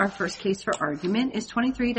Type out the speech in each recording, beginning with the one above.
Our first case for argument is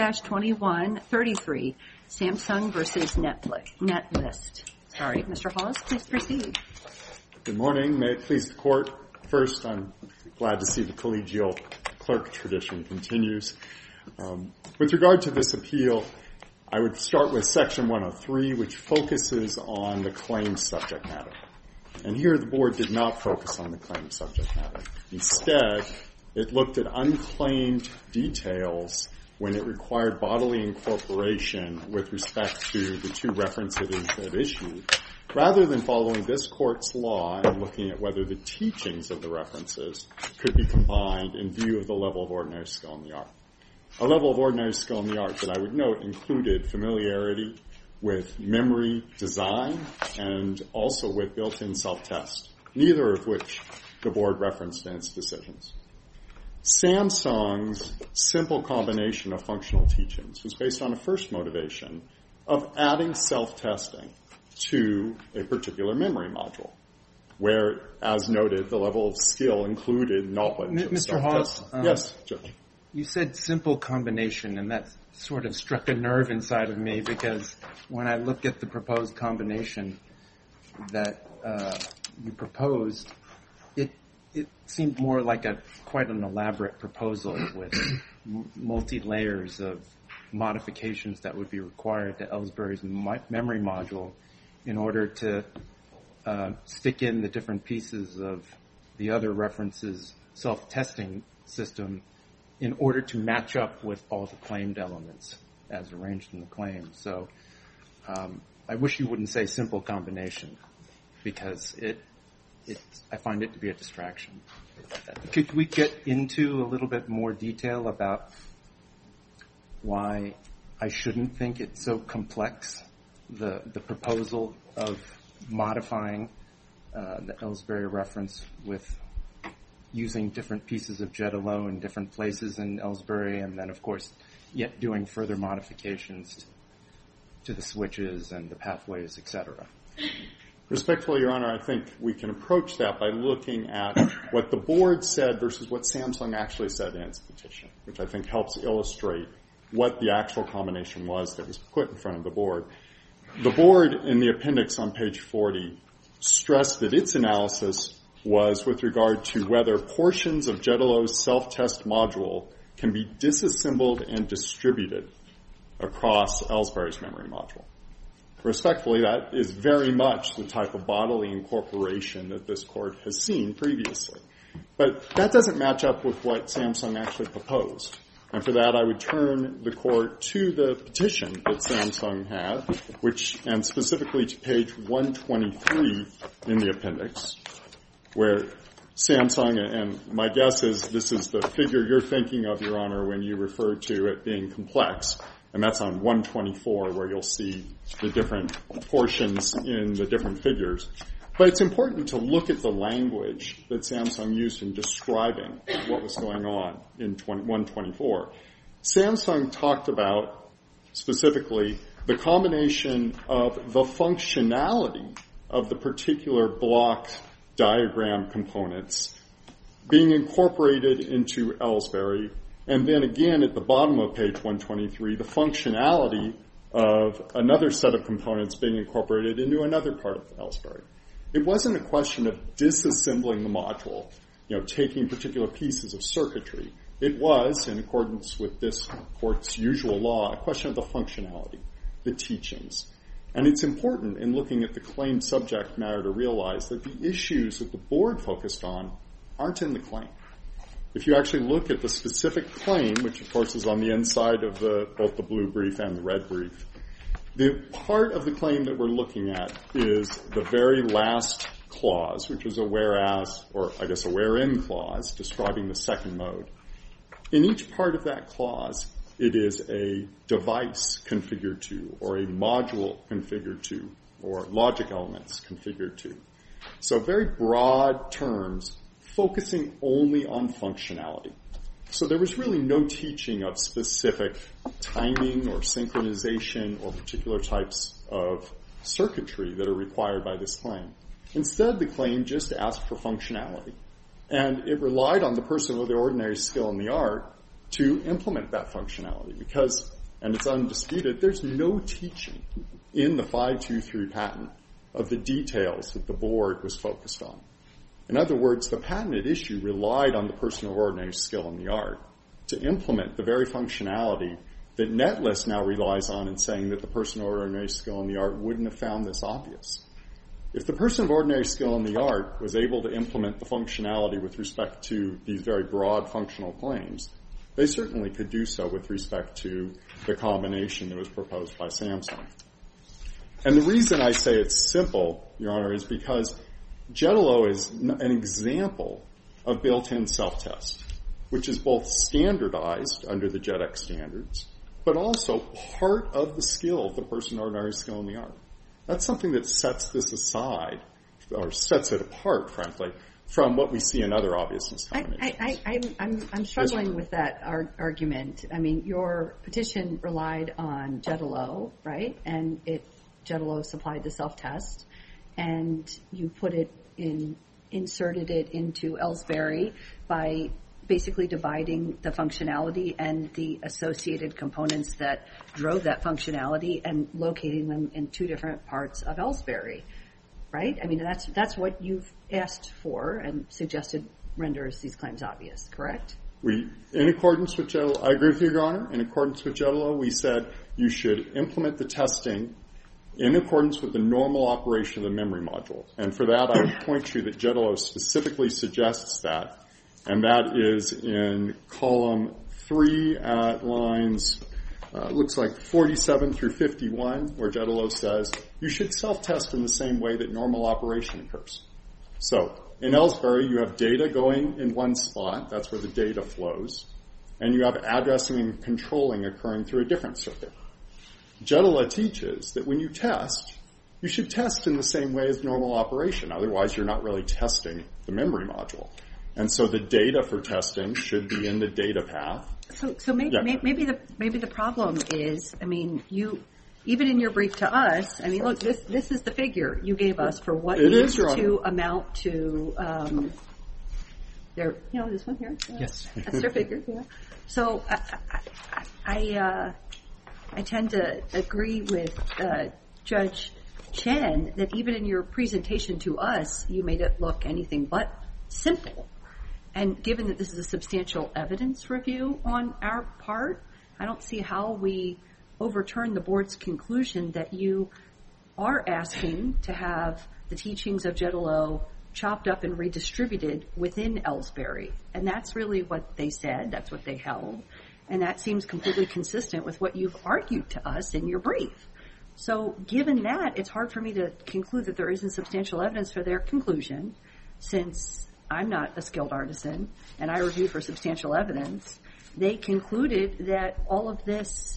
23-2133, Samsung versus Netlist. Sorry, Mr. Hollis, please proceed. Good morning. May it please the Court. First, I'm glad to see the collegial clerk tradition continues. With regard to this appeal, I would start with Section 103, which focuses on the claim subject matter. And here the Board did not focus on the claim subject matter. Instead, it looked at unclaimed details when it required bodily incorporation with respect to the two references it issued, rather than following this Court's law and looking at whether the teachings of the references could be combined in view of the level of ordinary skill in the art. A level of ordinary skill in the art that I would note included familiarity with memory design and also with built-in self-test, neither of which the Board referenced in its decisions. Samsung's simple combination of functional teachings was based on a first motivation of adding self-testing to a particular memory module, where, as noted, the level of skill included knowledge of Mr. Hollis, yes, Judge. You said simple combination, and that sort of struck a nerve inside of me because when I look at the proposed combination that you proposed, it seemed more like quite an elaborate proposal with multi-layers of modifications that would be required to Ellsbury's memory module in order to stick in the different pieces of the other references self-testing system in order to match up with all the claimed elements as arranged in the claim. So I wish you wouldn't say simple combination because I find it to be a distraction. Could we get into a little bit more detail about why I shouldn't think it's so complex, the proposal of modifying the Ellsbury reference with using different pieces of Jetalo in different places in Ellsbury, and then, of course, yet doing further modifications to the switches and the pathways, etc. Respectfully, Your Honor, I think we can approach that by looking at what the Board said versus what Samsung actually said in its petition, which I think helps illustrate what the actual combination was that was put in front of the Board. The Board, in the appendix on page 40, stressed that its analysis was with regard to whether portions of Jetalo's self-test module can be disassembled and distributed across Ellsbury's memory module. Respectfully, that is very much the type of bodily incorporation that this Court has seen previously. But that doesn't match up with what Samsung actually proposed. And for that, I would turn the Court to the petition that Samsung had, and specifically to page 123 in the appendix, where Samsung, and my guess is this is the figure you're thinking of, Your Honor, when you refer to it being complex, and that's on 124 where you'll see the different portions in the different figures. But it's important to look at the language that Samsung used in describing what was going on in 124. Samsung talked about, specifically, the combination of the functionality of the particular block diagram components being incorporated into Ellsbury, and then again at the bottom of page 123, the functionality of another set of components being incorporated into another part of Ellsbury. It wasn't a question of disassembling the module, taking particular pieces of circuitry. It was, in accordance with this Court's usual law, a question of the functionality, the teachings. And it's important in looking at the claimed subject matter to realize that the issues that the Board focused on aren't in the claim. If you actually look at the specific claim, which of course is on the inside of both the blue brief and the red brief, the part of the claim that we're looking at is the very last clause, which is a whereas, or I guess a wherein clause, describing the second mode. In each part of that clause, it is a device configured to, or a module configured to, or logic elements configured to. So very broad terms, focusing only on functionality. So there was really no teaching of specific timing or synchronization or particular types of circuitry that are required by this claim. Instead, the claim just asked for functionality. And it relied on the person with the ordinary skill in the art to implement that functionality because, and it's undisputed, there's no teaching in the 523 patent of the details that the board was focused on. In other words, the patented issue relied on the person of ordinary skill in the art to implement the very functionality that Netlist now relies on in saying that the person of ordinary skill in the art wouldn't have found this obvious. If the person of ordinary skill in the art was able to implement the functionality with respect to these very broad functional claims, they certainly could do so with respect to the combination that was proposed by Samsung. And the reason I say it's simple, Your Honor, is because Jetalo is an example of built-in self-test, which is both standardized under the JetX standards, but also part of the skill of the person of ordinary skill in the art. That's something that sets this aside, or sets it apart, frankly, from what we see in other obviousness combinations. I'm struggling with that argument. I mean, your petition relied on Jetalo, right? And Jetalo supplied the self-test, and you inserted it into Ellsbury by basically dividing the functionality and the associated components that drove that functionality and locating them in two different parts of Ellsbury, right? I mean, that's what you've asked for and suggested renders these claims obvious, correct? In accordance with Jetalo, I agree with you, Your Honor. In accordance with Jetalo, we said you should implement the testing in accordance with the normal operation of the memory module. And for that, I would point you that Jetalo specifically suggests that, and that is in column 3 at lines, looks like 47 through 51, where Jetalo says you should self-test in the same way that normal operation occurs. So in Ellsbury, you have data going in one spot. That's where the data flows. And you have addressing and controlling occurring through a different circuit. Jetalo teaches that when you test, you should test in the same way as normal operation. Otherwise, you're not really testing the memory module. And so the data for testing should be in the data path. So maybe the problem is, I mean, you even in your brief to us, I mean, look, this is the figure you gave us for what needs to amount to this one here. Yes, that's their figure. Yeah. So I tend to agree with Judge Chen that even in your presentation to us, you made it look anything but simple. And given that this is a substantial evidence review on our part, I don't see how we overturn the board's conclusion that you are asking to have the teachings of Jetalo chopped up and redistributed within Ellsbury. And that's really what they said. That's what they held. And that seems completely consistent with what you've argued to us in your brief. So given that, it's hard for me to conclude that there isn't substantial evidence for their conclusion, since I'm not a skilled artisan and I review for substantial evidence. They concluded that all of this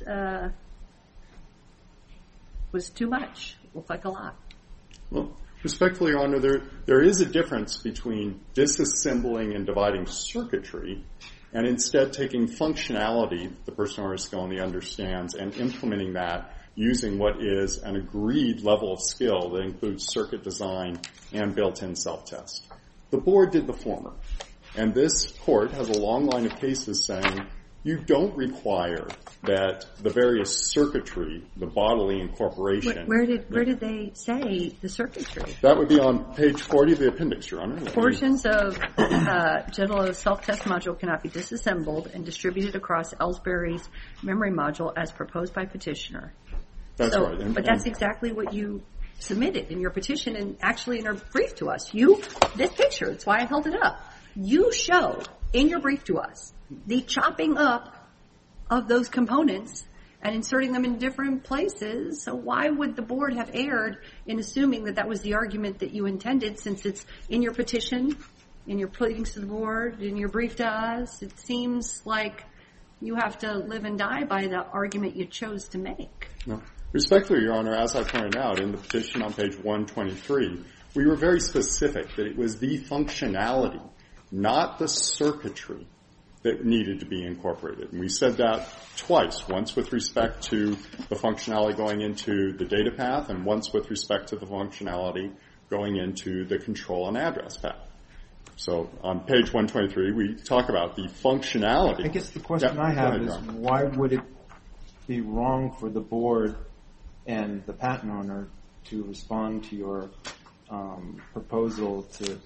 was too much, looked like a lot. Well, respectfully, Your Honor, there is a difference between disassembling and dividing circuitry and instead taking functionality the person or skill only understands and implementing that using what is an agreed level of skill that includes circuit design and built-in self-test. The board did the former, and this court has a long line of cases saying you don't require that the various circuitry, the bodily incorporation. Where did they say the circuitry? That would be on page 40 of the appendix, Your Honor. Portions of Jetalo's self-test module cannot be disassembled and distributed across Ellsbury's memory module as proposed by petitioner. That's right. But that's exactly what you submitted in your petition and actually in your brief to us. This picture, that's why I held it up. You showed in your brief to us the chopping up of those components and inserting them in different places. So why would the board have erred in assuming that that was the argument that you intended, since it's in your petition, in your pleadings to the board, in your brief to us? It seems like you have to live and die by the argument you chose to make. No. Respectfully, Your Honor, as I pointed out in the petition on page 123, we were very specific that it was the functionality, not the circuitry, that needed to be incorporated. And we said that twice, once with respect to the functionality going into the data path and once with respect to the functionality going into the control and address path. So on page 123, we talk about the functionality. I guess the question I have is, why would it be wrong for the board and the patent owner to respond to your proposal to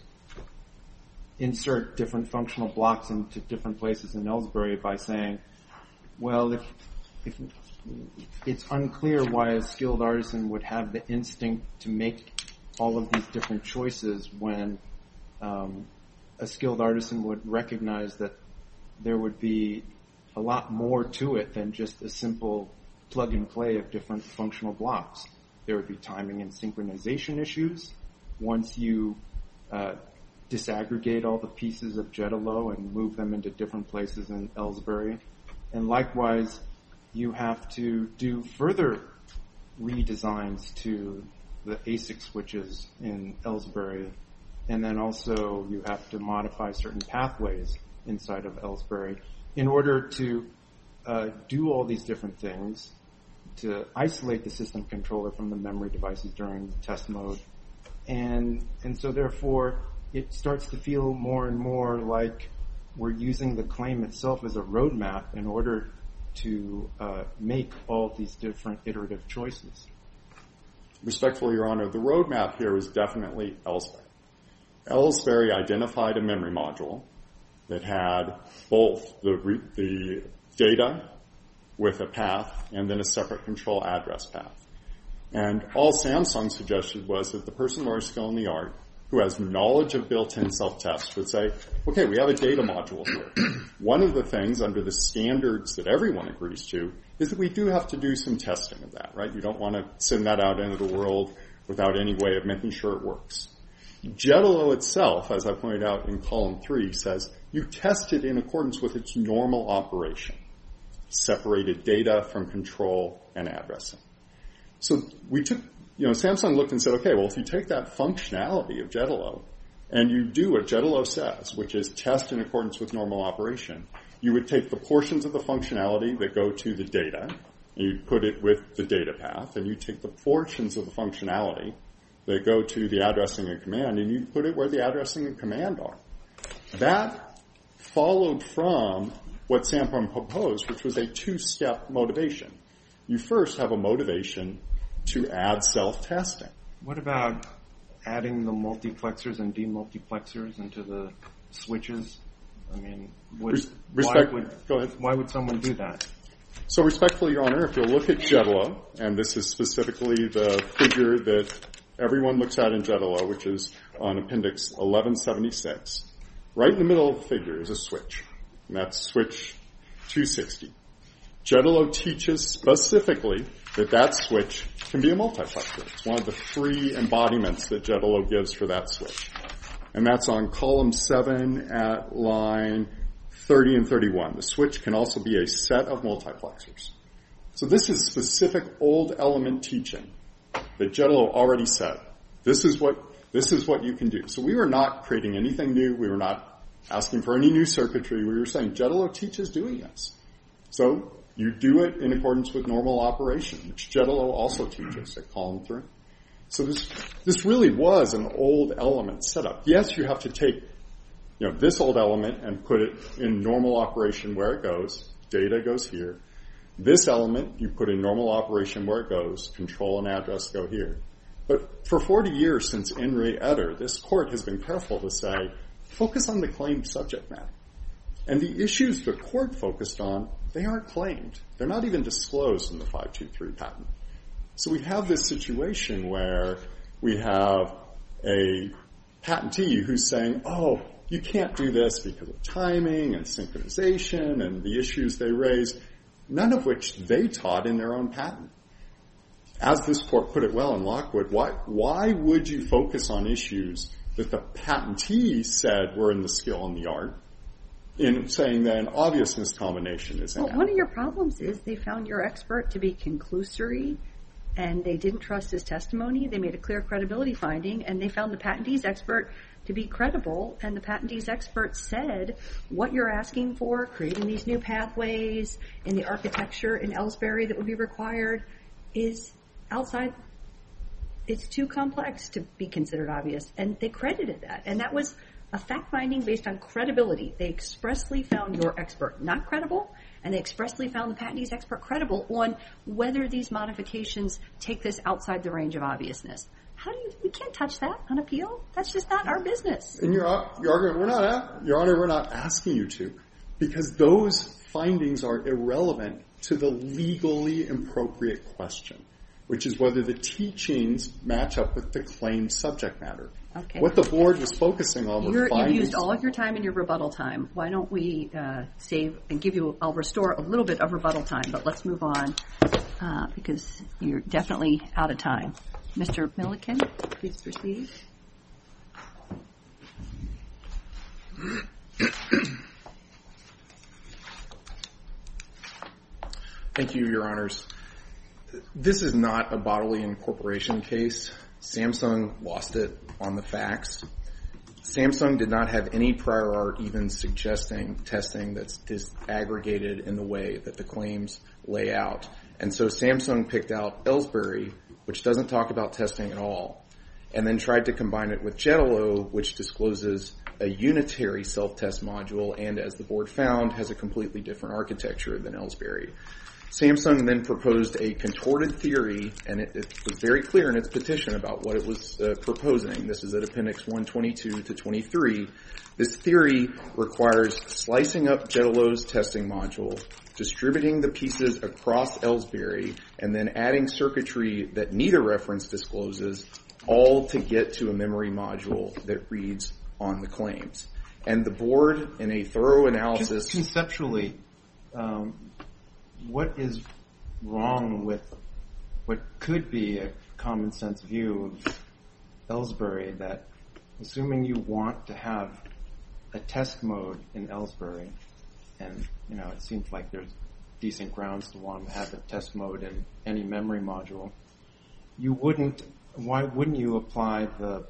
insert different functional blocks into different places in Ellsbury by saying, well, if it's unclear why a skilled artisan would have the instinct to make all of these different choices when a skilled artisan would recognize that there would be a lot more to it than just a simple plug and play of different functional blocks. There would be timing and synchronization issues once you disaggregate all the pieces of Jetalo and move them into different places in Ellsbury. And likewise, you have to do further redesigns to the ASIC switches in Ellsbury. And then also you have to modify certain pathways inside of Ellsbury in order to do all these different things, to isolate the system controller from the memory devices during the test mode. And so therefore, it starts to feel more and more like we're using the claim itself as a roadmap in order to make all these different iterative choices. Respectfully, Your Honor, the roadmap here is definitely Ellsbury. Ellsbury identified a memory module that had both the data with a path and then a separate control address path. And all Samsung suggested was that the person of our skill in the art who has knowledge of built-in self-test would say, okay, we have a data module here. One of the things under the standards that everyone agrees to is that we do have to do some testing of that, right? You don't want to send that out into the world without any way of making sure it works. Jetalo itself, as I pointed out in column 3, says you test it in accordance with its normal operation, separated data from control and addressing. So we took, Samsung looked and said, okay, well, if you take that functionality of Jetalo and you do what Jetalo says, which is test in accordance with normal operation, you would take the portions of the functionality that go to the data, and you'd put it with the data path, and you take the portions of the functionality that go to the addressing and command, and you put it where the addressing and command are. That followed from what Samsung proposed, which was a two-step motivation. You first have a motivation to add self-testing. What about adding the multiplexers and demultiplexers into the switches? I mean, why would someone do that? So respectfully, Your Honor, if you'll look at Jetalo, and this is specifically the figure that everyone looks at in Jetalo, which is on Appendix 1176, right in the middle of the figure is a switch, and that's switch 260. Jetalo teaches specifically that switch can be a multiplexer. It's one of the 3 embodiments that Jetalo gives for that switch. And that's on column 7 at line 30 and 31. The switch can also be a set of multiplexers. So this is specific old element teaching that Jetalo already said. This is what you can do. So we were not creating anything new. We were not asking for any new circuitry. We were saying Jetalo teaches doing this. So you do it in accordance with normal operation, which Jetalo also teaches at column 3. So this really was an old element setup. Yes, you have to take this old element and put it in normal operation where it goes. Data goes here. This element you put in normal operation where it goes. Control and address go here. But for 40 years since In Re Eder, this court has been careful to say, focus on the claimed subject matter. And the issues the court focused on, they aren't claimed. They're not even disclosed in the 523 patent. So we have this situation where we have a patentee who's saying, oh, you can't do this because of timing and synchronization and the issues they raise, none of which they taught in their own patent. As this court put it well in Lockwood, why would you focus on issues that the patentee said were in the skill and the art in saying that an obviousness combination is invalid? Well, one of your problems is they found your expert to be conclusory, and they didn't trust his testimony. They made a clear credibility finding, and they found the patentee's expert to be credible, and the patentee's expert said what you're asking for, creating these new pathways in the architecture in Ellsbury that would be required, is outside. It's too complex to be considered obvious, and they credited that. And that was a fact-finding based on credibility. They expressly found your expert not credible, and they expressly found the patentee's expert credible on whether these modifications take this outside the range of obviousness. We can't touch that on appeal. That's just not our business. And Your Honor, we're not asking you to, because those findings are irrelevant to the legally appropriate question, which is whether the teachings match up with the claimed subject matter. Okay. What the board was focusing on were findings. You've used all of your time in your rebuttal time. Why don't we save and give you, I'll restore a little bit of rebuttal time, but let's move on because you're definitely out of time. Mr. Milliken, please proceed. Thank you, Your Honors. This is not a bodily incorporation case. Samsung lost it on the facts. Samsung did not have any prior art even suggesting testing that's disaggregated in the way that the claims lay out. And so Samsung picked out Ellsbury, which doesn't talk about testing at all, and then tried to combine it with Jetalo, which discloses a unitary self-test module and, as the board found, has a completely different architecture than Ellsbury. Samsung then proposed a contorted theory, and it was very clear in its petition about what it was proposing. This is at Appendix 122 to 23. This theory requires slicing up Jetalo's testing module, distributing the pieces across Ellsbury, and then adding circuitry that neither reference discloses, all to get to a memory module that reads on the claims. And the board, in a thorough analysis... Just conceptually, what is wrong with what could be a common sense view of Ellsbury, that assuming you want to have a test mode in Ellsbury, and it seems like there's decent grounds to want to have a test mode in any memory module, why wouldn't you apply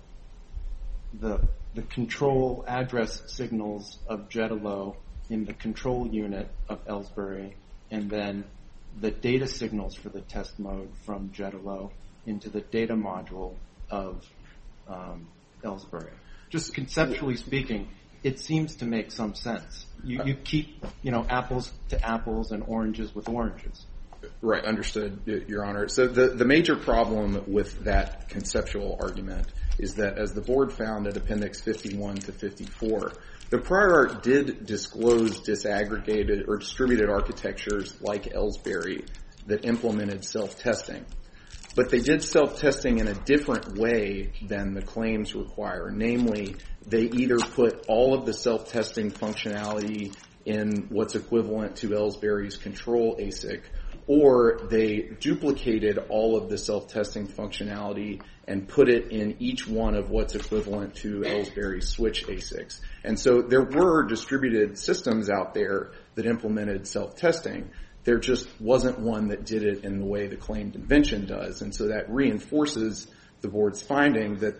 the control address signals of Jetalo in the control unit of Ellsbury, and then the data signals for the test mode from Jetalo into the data module of Ellsbury? Just conceptually speaking, it seems to make some sense. You keep, apples to apples and oranges with oranges. Right, understood, Your Honor. So the major problem with that conceptual argument is that, as the board found at Appendix 51 to 54, the prior art did disclose disaggregated or distributed architectures like Ellsbury that implemented self-testing. But they did self-testing in a different way than the claims require. Namely, they either put all of the self-testing functionality in what's equivalent to Ellsbury's control ASIC, or they duplicated all of the self-testing functionality and put it in each one of what's equivalent to Ellsbury's switch ASICs. And so there were distributed systems out there that implemented self-testing. There just wasn't one that did it in the way the claimed invention does. And so that reinforces the board's finding that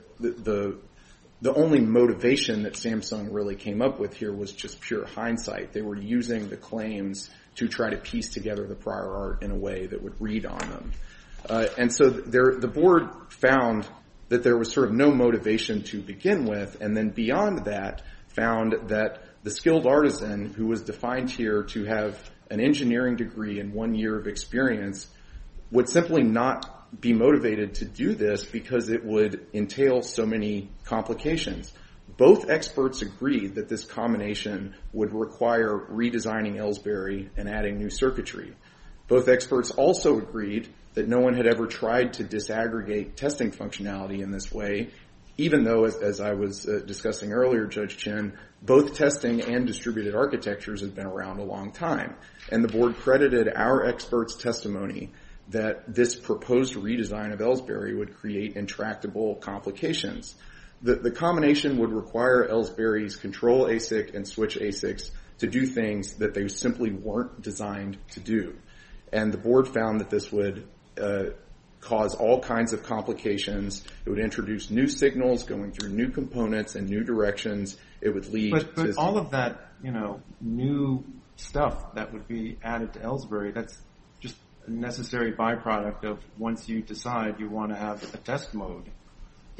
the only motivation that Samsung really came up with here was just pure hindsight. They were using the claims to try to piece together the prior art in a way that would read on them. And so the board found that there was sort of no motivation to begin with, and then beyond that found that the skilled artisan, who was defined here to have an engineering degree and 1 year of experience, would simply not be motivated to do this because it would entail so many complications. Both experts agreed that this combination would require redesigning Ellsbury and adding new circuitry. Both experts also agreed that no one had ever tried to disaggregate testing functionality in this way, even though, as I was discussing earlier, Judge Chin, both testing and distributed architectures have been around a long time. And the board credited our experts' testimony that this proposed redesign of Ellsbury would create intractable complications. The combination would require Ellsbury's control ASIC and switch ASICs to do things that they simply weren't designed to do. And the board found that this would cause all kinds of complications. It would introduce new signals going through new components and new directions. It would lead to... But all of that, new stuff that would be added to Ellsbury, that's just a necessary byproduct of once you decide you want to have a test mode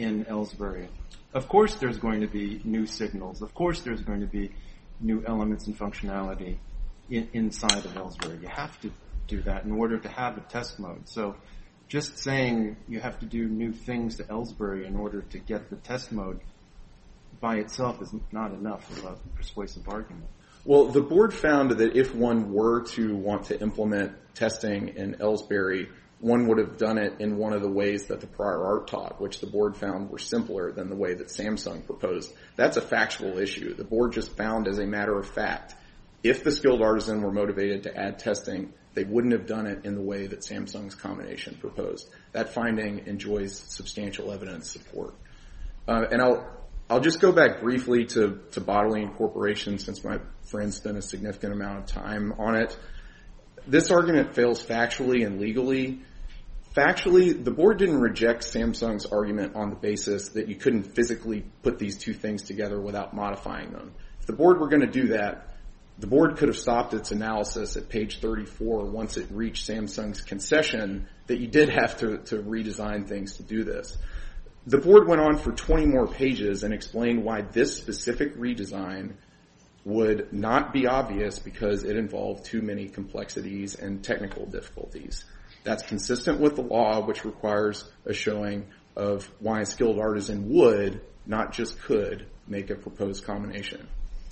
in Ellsbury. Of course there's going to be new signals. Of course there's going to be new elements and functionality inside of Ellsbury. You have to do that in order to have a test mode. So just saying you have to do new things to Ellsbury in order to get the test mode by itself is not enough of a persuasive argument. Well, the board found that if one were to want to implement testing in Ellsbury, one would have done it in one of the ways that the prior art taught, which the board found were simpler than the way that Samsung proposed. That's a factual issue. The board just found, as a matter of fact, if the skilled artisan were motivated to add testing, they wouldn't have done it in the way that Samsung's combination proposed. That finding enjoys substantial evidence support. And I'll just go back briefly to bodily incorporation, since my friend spent a significant amount of time on it. This argument fails factually and legally. Factually, the board didn't reject Samsung's argument on the basis that you couldn't physically put these two things together without modifying them. If the board were going to do that, the board could have stopped its analysis at page 34 once it reached Samsung's concession that you did have to redesign things to do this. The board went on for 20 more pages and explained why this specific redesign would not be obvious because it involved too many complexities and technical difficulties. That's consistent with the law, which requires a showing of why a skilled artisan would, not just could, make a proposed combination.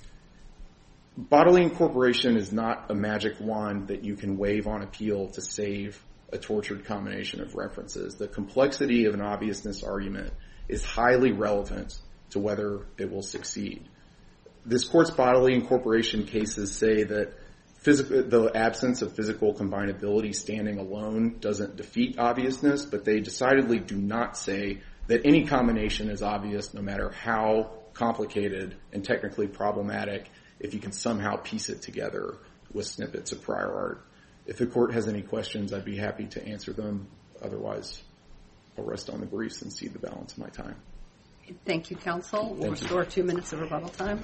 Bodily incorporation is not a magic wand that you can wave on appeal to save a tortured combination of references. The complexity of an obviousness argument is highly relevant to whether it will succeed. This court's bodily incorporation cases say that the absence of physical combinability standing alone doesn't defeat obviousness, but they decidedly do not say that any combination is obvious no matter how complicated and technically problematic if you can somehow piece it together with snippets of prior art. If the court has any questions, I'd be happy to answer them. Otherwise, I'll rest on the briefs and cede the balance of my time. Thank you, counsel. We'll restore 2 minutes of rebuttal time.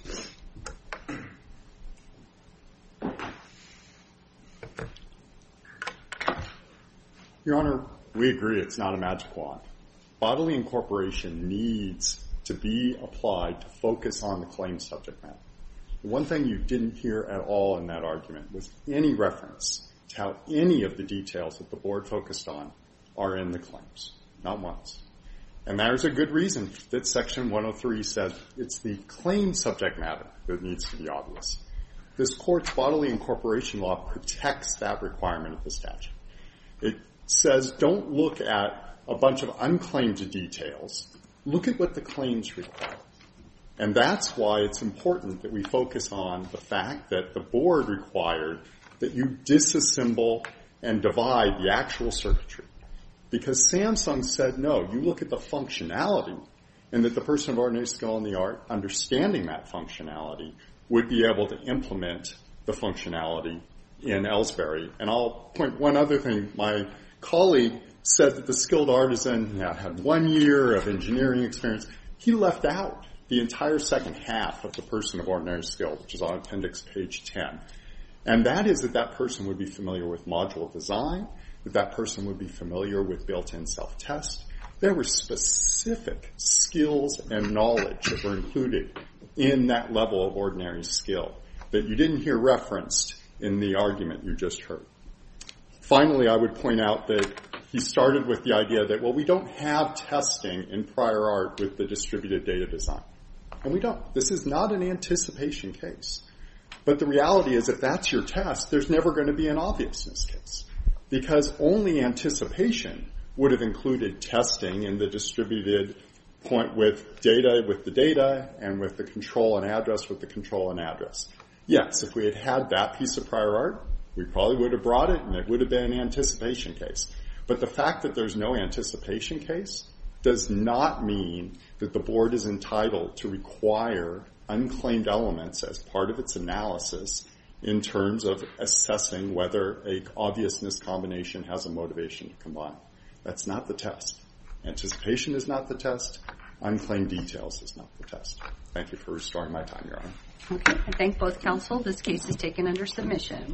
Your Honor, we agree it's not a magic wand. Bodily incorporation needs to be applied to focus on the claim subject matter. The one thing you didn't hear at all in that argument was any reference to how any of the details that the board focused on are in the claims. Not once. And there's a good reason that Section 103 says it's the claim subject matter that needs to be obvious. This court's bodily incorporation law protects that requirement of the statute. It says don't look at a bunch of unclaimed details. Look at what the claims require. And that's why it's important that we focus on the fact that the board required that you disassemble and divide the actual circuitry. Because Samsung said, no, you look at the functionality, and that the person of ordinary skill in the art, understanding that functionality, would be able to implement the functionality in Ellsbury. And I'll point one other thing. My colleague said that the skilled artisan had 1 year of engineering experience. He left out the entire second half of the person of ordinary skill, which is on appendix page 10. And that is that person would be familiar with module design, that person would be familiar with built-in self-test. There were specific skills and knowledge that were included in that level of ordinary skill that you didn't hear referenced in the argument you just heard. Finally, I would point out that he started with the idea that, well, we don't have testing in prior art with the distributed data design. And we don't. This is not an anticipation case. But the reality is, if that's your test, there's never going to be an obviousness case. Because only anticipation would have included testing in the distributed point with the data, and with the control and address with the control and address. Yes, if we had had that piece of prior art, we probably would have brought it, and it would have been an anticipation case. But the fact that there's no anticipation case does not mean that the board is entitled to require unclaimed elements as part of its analysis in terms of assessing whether a obviousness combination has a motivation to combine. That's not the test. Anticipation is not the test. Unclaimed details is not the test. Thank you for restoring my time, Your Honor. Okay. I thank both counsel. This case is taken under submission.